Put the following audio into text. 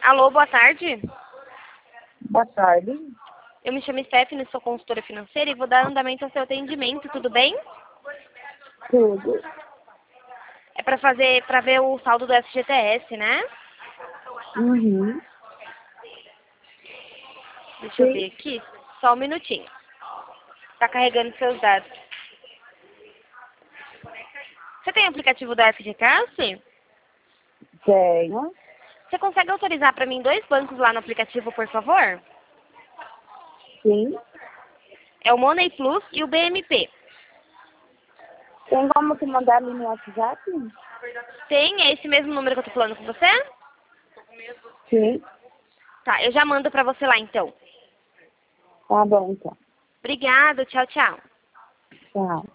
Alô, boa tarde. Boa tarde. Eu me chamo Stephanie, sou consultora financeira e vou dar andamento ao seu atendimento, tudo bem? Tudo. É para ver o saldo do FGTS, né? Uhum. Deixa eu ver aqui, só um minutinho. Tá carregando seus dados. Você tem aplicativo da FGTS? Tenho. Você consegue autorizar para mim 2 bancos lá no aplicativo, por favor? Sim. É o Money Plus e o BMP. Tem como te mandar ali no WhatsApp? Tem? É esse mesmo número que eu tô falando com você? Sim. Tá, eu já mando para você lá então. Tá bom, então. Obrigada, tchau, tchau. Tchau.